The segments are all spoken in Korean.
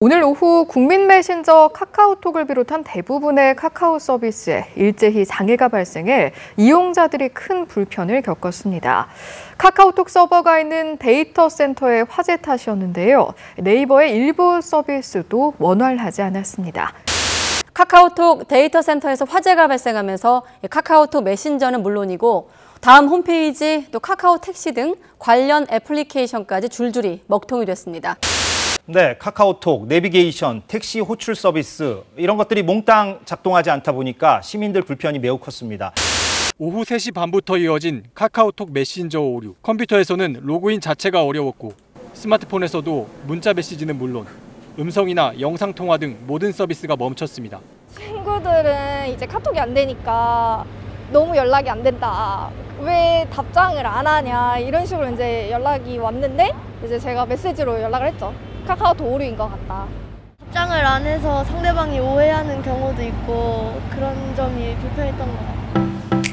오늘 오후 국민 메신저 카카오톡을 비롯한 대부분의 카카오 서비스에 일제히 장애가 발생해 이용자들이 큰 불편을 겪었습니다. 카카오톡 서버가 있는 데이터 센터의 화재 탓이었는데요. 네이버의 일부 서비스도 원활하지 않았습니다. 카카오톡 데이터 센터에서 화재가 발생하면서 카카오톡 메신저는 물론이고 다음 홈페이지, 또 카카오 택시 등 관련 애플리케이션까지 줄줄이 먹통이 됐습니다. 네, 카카오톡, 내비게이션, 택시 호출 서비스 이런 것들이 몽땅 작동하지 않다 보니까 시민들 불편이 매우 컸습니다. 오후 3시 반부터 이어진 카카오톡 메신저 오류. 컴퓨터에서는 로그인 자체가 어려웠고 스마트폰에서도 문자 메시지는 물론 음성이나 영상 통화 등 모든 서비스가 멈췄습니다. 친구들은 이제 카톡이 안 되니까 너무 연락이 안 된다. 왜 답장을 안 하냐 이런 식으로 이제 연락이 왔는데 이제 제가 메시지로 연락을 했죠. 카카오톡 오류인 것 같다. 답장을 안 해서 상대방이 오해하는 경우도 있고 그런 점이 불편했던 것 같아요.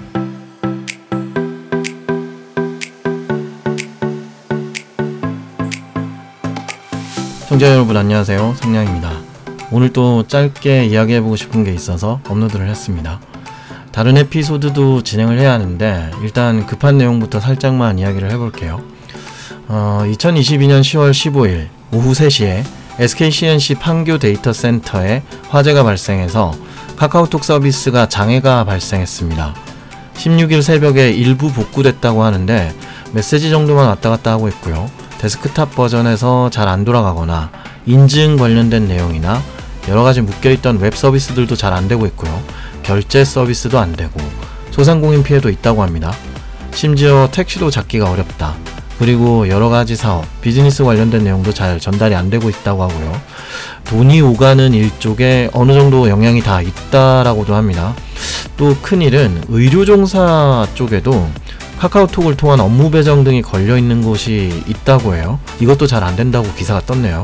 청취자 여러분 안녕하세요. 성냥입니다. 오늘 또 짧게 이야기해보고 싶은 게 있어서 업로드를 했습니다. 다른 에피소드도 진행을 해야 하는데 일단 급한 내용부터 살짝만 이야기를 해볼게요. 2022년 10월 15일 오후 3시에 SK CNC 판교 데이터 센터에 화재가 발생해서 카카오톡 서비스가 장애가 발생했습니다. 16일 새벽에 일부 복구됐다고 하는데 메시지 정도만 왔다 갔다 하고 있고요. 데스크탑 버전에서 잘 안 돌아가거나 인증 관련된 내용이나 여러가지 묶여있던 웹 서비스들도 잘 안 되고 있고요. 결제 서비스도 안 되고 소상공인 피해도 있다고 합니다. 심지어 택시도 잡기가 어렵다. 그리고 여러가지 사업, 비즈니스 관련된 내용도 잘 전달이 안 되고 있다고 하고요. 돈이 오가는 일 쪽에 어느 정도 영향이 다 있다라고도 합니다. 또 큰일은 의료종사 쪽에도 카카오톡을 통한 업무 배정 등이 걸려있는 곳이 있다고 해요. 이것도 잘 안 된다고 기사가 떴네요.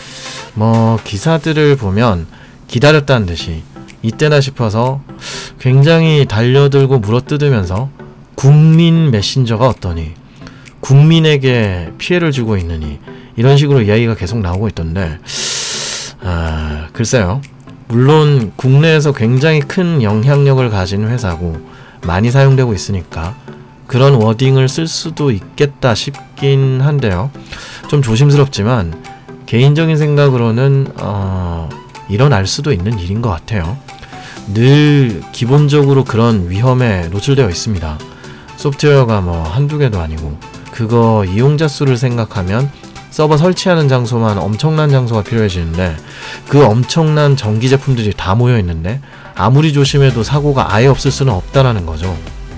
기사들을 보면 기다렸다는 듯이 이때다 싶어서 굉장히 달려들고 물어뜯으면서 국민 메신저가 어떠니? 국민에게 피해를 주고 있느니? 이런 식으로 이야기가 계속 나오고 있던데 글쎄요. 물론 국내에서 굉장히 큰 영향력을 가진 회사고 많이 사용되고 있으니까 그런 워딩을 쓸 수도 있겠다 싶긴 한데요. 좀 조심스럽지만 개인적인 생각으로는 일어날 수도 있는 일인 것 같아요. 늘 기본적으로 그런 위험에 노출되어 있습니다. 소프트웨어가 한두 개도 아니고 그거 이용자 수를 생각하면 서버 설치하는 장소만 엄청난 장소가 필요해지는데 그 엄청난 전기 제품들이 다 모여 있는데 아무리 조심해도 사고가 아예 없을 수는 없다라는 거죠.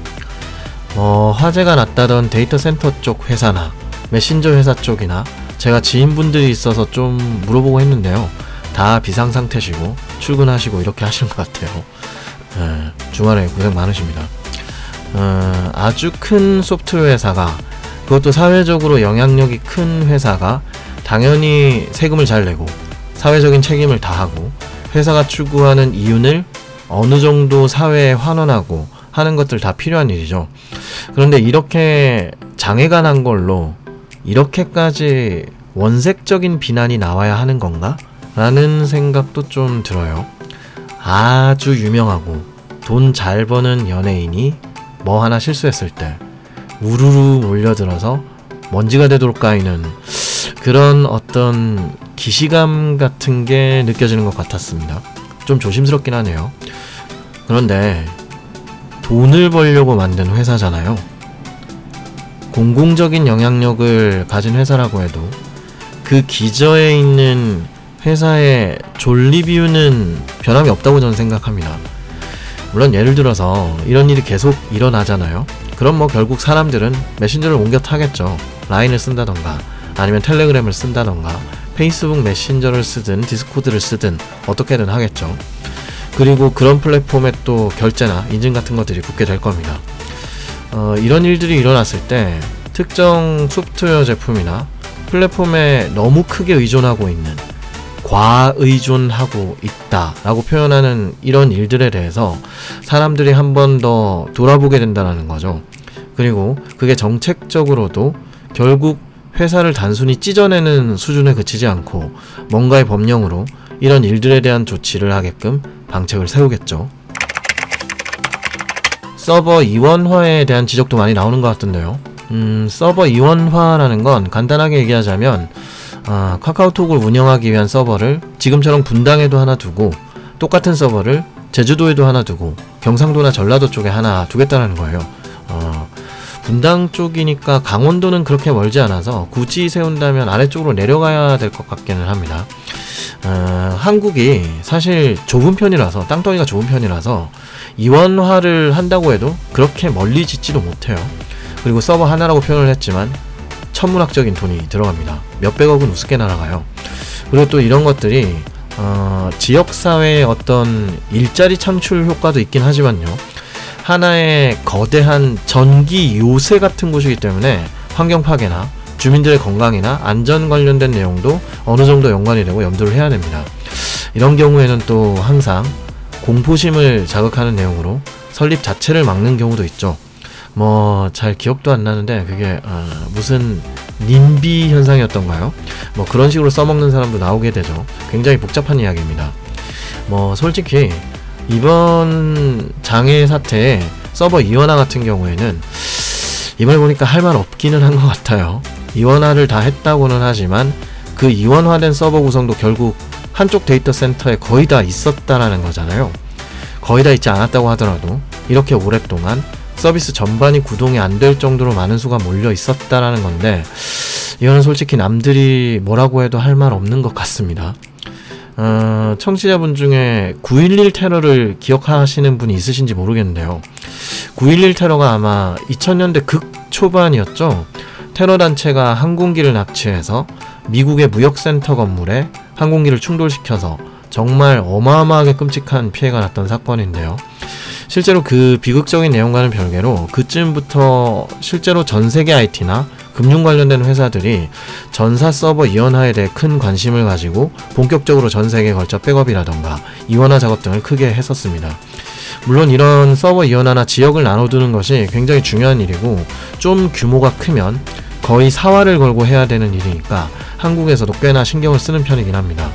화재가 났다던 데이터 센터 쪽 회사나 메신저 회사 쪽이나 제가 지인분들이 있어서 좀 물어보고 했는데요. 다 비상 상태시고 출근하시고 이렇게 하시는 것 같아요. 주말에 고생 많으십니다. 아주 큰 소프트웨어 회사가 그것도 사회적으로 영향력이 큰 회사가 당연히 세금을 잘 내고 사회적인 책임을 다하고 회사가 추구하는 이윤을 어느 정도 사회에 환원하고 하는 것들 다 필요한 일이죠. 그런데 이렇게 장애가 난 걸로 이렇게까지 원색적인 비난이 나와야 하는 건가? 라는 생각도 좀 들어요. 아주 유명하고 돈 잘 버는 연예인이 뭐 하나 실수했을 때 우르르 몰려들어서 먼지가 되도록 까이는 그런 어떤 기시감 같은 게 느껴지는 것 같았습니다. 좀 조심스럽긴 하네요. 그런데 돈을 벌려고 만든 회사잖아요. 공공적인 영향력을 가진 회사라고 해도 그 기저에 있는 회사의 존립이유는 변함이 없다고 저는 생각합니다. 물론 예를 들어서 이런 일이 계속 일어나잖아요. 그럼 결국 사람들은 메신저를 옮겨 타겠죠. 라인을 쓴다던가 아니면 텔레그램을 쓴다던가 페이스북 메신저를 쓰든 디스코드를 쓰든 어떻게든 하겠죠. 그리고 그런 플랫폼에 또 결제나 인증 같은 것들이 붙게 될 겁니다. 이런 일들이 일어났을 때 특정 소프트웨어 제품이나 플랫폼에 너무 크게 의존하고 있는 과의존하고 있다라고 표현하는 이런 일들에 대해서 사람들이 한 번 더 돌아보게 된다는 거죠. 그리고 그게 정책적으로도 결국 회사를 단순히 찢어내는 수준에 그치지 않고 뭔가의 법령으로 이런 일들에 대한 조치를 하게끔 방책을 세우겠죠. 서버 이원화에 대한 지적도 많이 나오는 것 같던데요. 서버 이원화라는 건 간단하게 얘기하자면 카카오톡을 운영하기 위한 서버를 지금처럼 분당에도 하나 두고 똑같은 서버를 제주도에도 하나 두고 경상도나 전라도 쪽에 하나 두겠다는 거예요. 분당 쪽이니까 강원도는 그렇게 멀지 않아서 굳이 세운다면 아래쪽으로 내려가야 될 것 같기는 합니다. 한국이 사실 좁은 편이라서, 땅덩이가 좁은 편이라서 이원화를 한다고 해도 그렇게 멀리 짓지도 못해요. 그리고 서버 하나라고 표현을 했지만 천문학적인 돈이 들어갑니다. 몇백억은 우습게 날아가요. 그리고 또 이런 것들이 지역사회의 어떤 일자리 창출 효과도 있긴 하지만요, 하나의 거대한 전기 요새 같은 곳이기 때문에 환경 파괴나 주민들의 건강이나 안전 관련된 내용도 어느 정도 연관이 되고 염두를 해야 됩니다. 이런 경우에는 또 항상 공포심을 자극하는 내용으로 설립 자체를 막는 경우도 있죠. 잘 기억도 안 나는데 그게 무슨 님비 현상이었던가요? 그런 식으로 써먹는 사람도 나오게 되죠. 굉장히 복잡한 이야기입니다. 솔직히 이번 장애 사태에 서버 이원화 같은 경우에는 이번에 보니까 할 말 없기는 한 것 같아요. 이원화를 다 했다고는 하지만 그 이원화된 서버 구성도 결국 한쪽 데이터 센터에 거의 다 있었다라는 거잖아요. 거의 다 있지 않았다고 하더라도 이렇게 오랫동안 서비스 전반이 구동이 안 될 정도로 많은 수가 몰려 있었다라는 건데, 이거는 솔직히 남들이 뭐라고 해도 할 말 없는 것 같습니다. 청취자분 중에 9.11 테러를 기억하시는 분이 있으신지 모르겠는데요. 9.11 테러가 아마 2000년대 극초반이었죠. 테러 단체가 항공기를 납치해서 미국의 무역센터 건물에 항공기를 충돌시켜서 정말 어마어마하게 끔찍한 피해가 났던 사건인데요. 실제로 그 비극적인 내용과는 별개로 그쯤부터 실제로 전세계 IT나 금융 관련된 회사들이 전사 서버 이원화에 대해 큰 관심을 가지고 본격적으로 전 세계에 걸쳐 백업이라던가 이원화 작업 등을 크게 했었습니다. 물론 이런 서버 이원화나 지역을 나눠두는 것이 굉장히 중요한 일이고, 좀 규모가 크면 거의 사활을 걸고 해야 되는 일이니까 한국에서도 꽤나 신경을 쓰는 편이긴 합니다.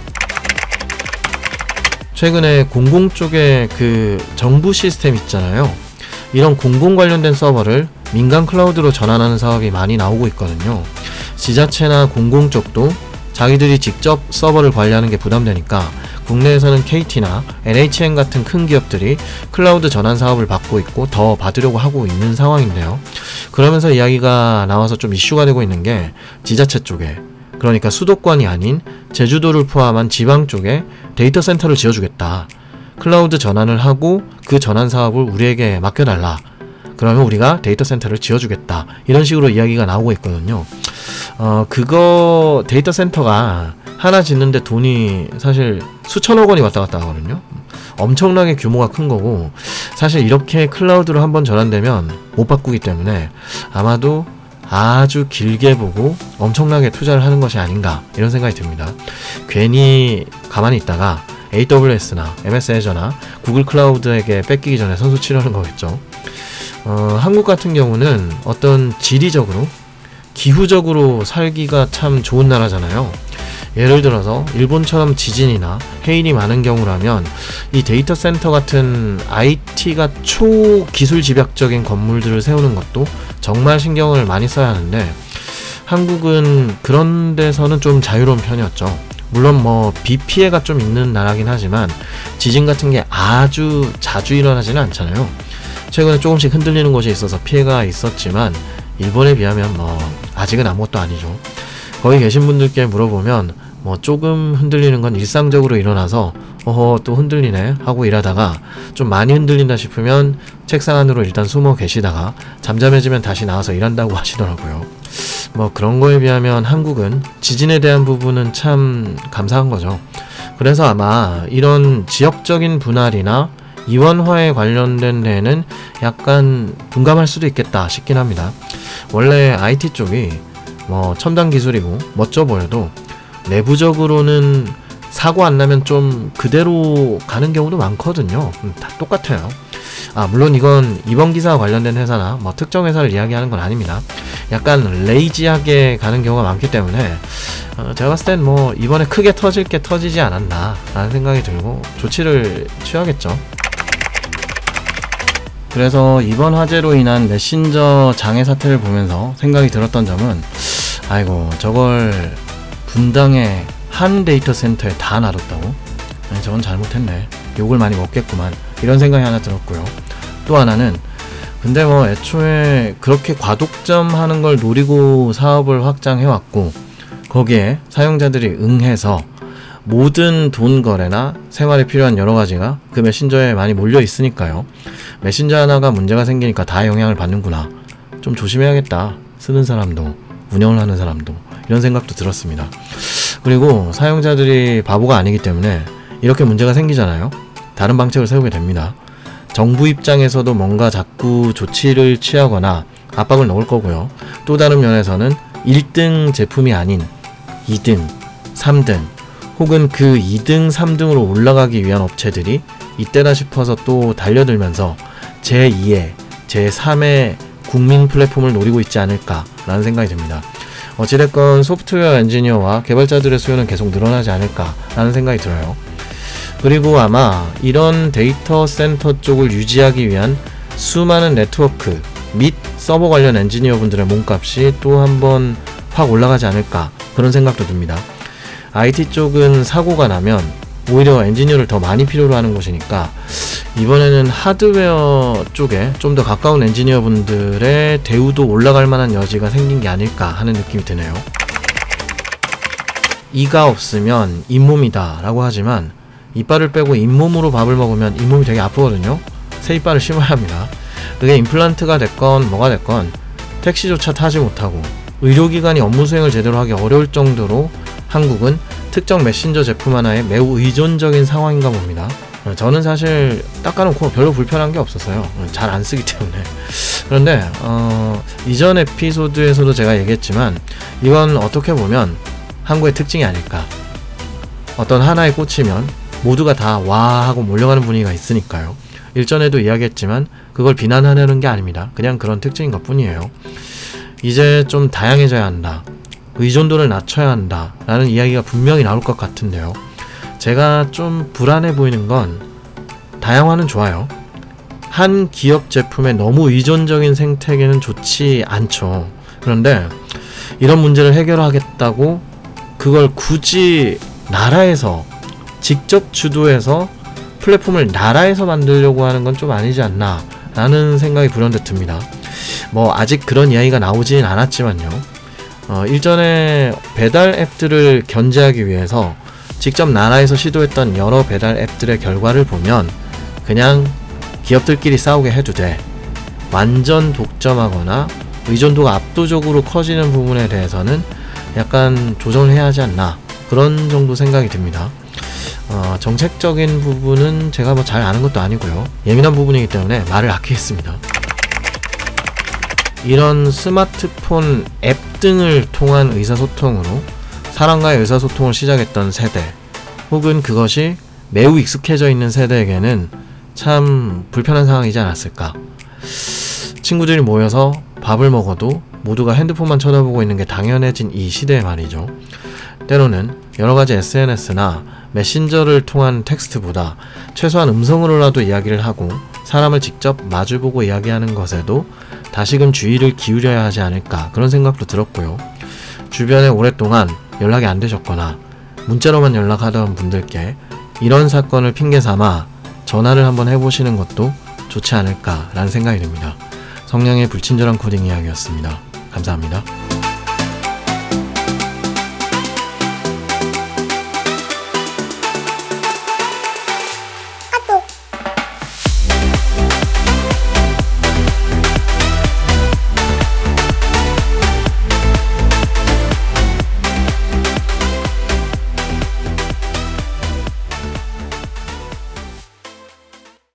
최근에 공공 쪽에 그 정부 시스템 있잖아요. 이런 공공 관련된 서버를 민간 클라우드로 전환하는 사업이 많이 나오고 있거든요. 지자체나 공공 쪽도 자기들이 직접 서버를 관리하는 게 부담되니까 국내에서는 KT나 NHN 같은 큰 기업들이 클라우드 전환 사업을 받고 있고 더 받으려고 하고 있는 상황인데요. 그러면서 이야기가 나와서 좀 이슈가 되고 있는 게 지자체 쪽에, 그러니까 수도권이 아닌 제주도를 포함한 지방 쪽에 데이터 센터를 지어주겠다. 클라우드 전환을 하고 그 전환 사업을 우리에게 맡겨달라. 그러면 우리가 데이터 센터를 지어주겠다. 이런 식으로 이야기가 나오고 있거든요. 그거 데이터 센터가 하나 짓는데 돈이 사실 수천억 원이 왔다 갔다 하거든요. 엄청나게 규모가 큰 거고, 사실 이렇게 클라우드로 한번 전환되면 못 바꾸기 때문에 아마도 아주 길게 보고 엄청나게 투자를 하는 것이 아닌가, 이런 생각이 듭니다. 괜히 가만히 있다가 AWS나 MS 애저나 구글 클라우드에게 뺏기기 전에 선수 치려는 거겠죠. 한국 같은 경우는 어떤 지리적으로, 기후적으로 살기가 참 좋은 나라잖아요. 예를 들어서 일본처럼 지진이나 해일이 많은 경우라면 이 데이터 센터 같은 IT가 초기술 집약적인 건물들을 세우는 것도 정말 신경을 많이 써야 하는데, 한국은 그런 데서는 좀 자유로운 편이었죠. 물론 비 피해가 좀 있는 나라긴 하지만 지진 같은 게 아주 자주 일어나지는 않잖아요. 최근에 조금씩 흔들리는 곳이 있어서 피해가 있었지만 일본에 비하면 아직은 아무것도 아니죠. 거기 계신 분들께 물어보면 조금 흔들리는 건 일상적으로 일어나서 또 흔들리네 하고 일하다가 좀 많이 흔들린다 싶으면 책상 안으로 일단 숨어 계시다가 잠잠해지면 다시 나와서 일한다고 하시더라고요. 그런 거에 비하면 한국은 지진에 대한 부분은 참 감사한 거죠. 그래서 아마 이런 지역적인 분할이나 이원화에 관련된 데에는 약간 둔감할 수도 있겠다 싶긴 합니다. 원래 IT 쪽이 첨단 기술이고 멋져 보여도 내부적으로는 사고 안 나면 좀 그대로 가는 경우도 많거든요. 다 똑같아요. 물론 이건 이번 기사와 관련된 회사나 특정 회사를 이야기하는 건 아닙니다. 약간 레이지하게 가는 경우가 많기 때문에 제가 봤을 땐 뭐 이번에 크게 터질 게 터지지 않았나 라는 생각이 들고 조치를 취하겠죠. 그래서 이번 화재로 인한 메신저 장애 사태를 보면서 생각이 들었던 점은 아이고 저걸 분당의 한 데이터 센터에 다 놔뒀다고? 아니 저건 잘못했네. 욕을 많이 먹겠구만. 이런 생각이 하나 들었고요. 또 하나는 근데 뭐 애초에 그렇게 과독점 하는 걸 노리고 사업을 확장해왔고 거기에 사용자들이 응해서 모든 돈 거래나 생활에 필요한 여러 가지가 그 메신저에 많이 몰려 있으니까요. 메신저 하나가 문제가 생기니까 다 영향을 받는구나. 좀 조심해야겠다. 쓰는 사람도 운영을 하는 사람도 이런 생각도 들었습니다. 그리고 사용자들이 바보가 아니기 때문에 이렇게 문제가 생기잖아요. 다른 방책을 세우게 됩니다. 정부 입장에서도 뭔가 자꾸 조치를 취하거나 압박을 넣을 거고요. 또 다른 면에서는 1등 제품이 아닌 2등, 3등 혹은 그 2등, 3등으로 올라가기 위한 업체들이 이때다 싶어서 또 달려들면서 제2의, 제3의 국민 플랫폼을 노리고 있지 않을까라는 생각이 듭니다. 어찌됐건 소프트웨어 엔지니어와 개발자들의 수요는 계속 늘어나지 않을까라는 생각이 들어요. 그리고 아마 이런 데이터 센터 쪽을 유지하기 위한 수많은 네트워크 및 서버 관련 엔지니어 분들의 몸값이 또 한번 확 올라가지 않을까 그런 생각도 듭니다. IT 쪽은 사고가 나면 오히려 엔지니어를 더 많이 필요로 하는 곳이니까 이번에는 하드웨어 쪽에 좀 더 가까운 엔지니어 분들의 대우도 올라갈 만한 여지가 생긴 게 아닐까 하는 느낌이 드네요. 이가 없으면 잇몸이다 라고 하지만 이빨을 빼고 잇몸으로 밥을 먹으면 잇몸이 되게 아프거든요. 새 이빨을 심어야 합니다. 그게 임플란트가 됐건 뭐가 됐건 택시조차 타지 못하고 의료기관이 업무 수행을 제대로 하기 어려울 정도로 한국은 특정 메신저 제품 하나에 매우 의존적인 상황인가 봅니다. 저는 사실 닦아놓고 별로 불편한 게 없었어요. 잘 안 쓰기 때문에. 그런데 이전 에피소드에서도 제가 얘기했지만 이건 어떻게 보면 한국의 특징이 아닐까. 어떤 하나에 꽂히면 모두가 다 와 하고 몰려가는 분위기가 있으니까요. 일전에도 이야기했지만 그걸 비난하려는 게 아닙니다. 그냥 그런 특징인 것 뿐이에요. 이제 좀 다양해져야 한다. 의존도를 낮춰야 한다 라는 이야기가 분명히 나올 것 같은데요. 제가 좀 불안해 보이는 건 다양화는 좋아요. 한 기업 제품에 너무 의존적인 생태계는 좋지 않죠. 그런데 이런 문제를 해결하겠다고 그걸 굳이 나라에서 직접 주도해서 플랫폼을 나라에서 만들려고 하는 건 좀 아니지 않나 라는 생각이 불현듯 듭니다. 뭐 아직 그런 이야기가 나오진 않았지만요. 일전에 배달 앱들을 견제하기 위해서 직접 나라에서 시도했던 여러 배달 앱들의 결과를 보면 그냥 기업들끼리 싸우게 해도 돼. 완전 독점하거나 의존도가 압도적으로 커지는 부분에 대해서는 약간 조정을 해야 하지 않나 그런 정도 생각이 듭니다. 정책적인 부분은 제가 뭐 잘 아는 것도 아니고요. 예민한 부분이기 때문에 말을 아끼겠습니다. 이런 스마트폰 앱 등을 통한 의사소통으로 사람과의 의사소통을 시작했던 세대 혹은 그것이 매우 익숙해져 있는 세대에게는 참 불편한 상황이지 않았을까. 친구들이 모여서 밥을 먹어도 모두가 핸드폰만 쳐다보고 있는 게 당연해진 이 시대에 말이죠. 때로는 여러가지 SNS나 메신저를 통한 텍스트보다 최소한 음성으로라도 이야기를 하고 사람을 직접 마주보고 이야기하는 것에도 다시금 주의를 기울여야 하지 않을까 그런 생각도 들었고요. 주변에 오랫동안 연락이 안 되셨거나 문자로만 연락하던 분들께 이런 사건을 핑계 삼아 전화를 한번 해보시는 것도 좋지 않을까 라는 생각이 듭니다. 성량의 불친절한 코딩 이야기였습니다. 감사합니다.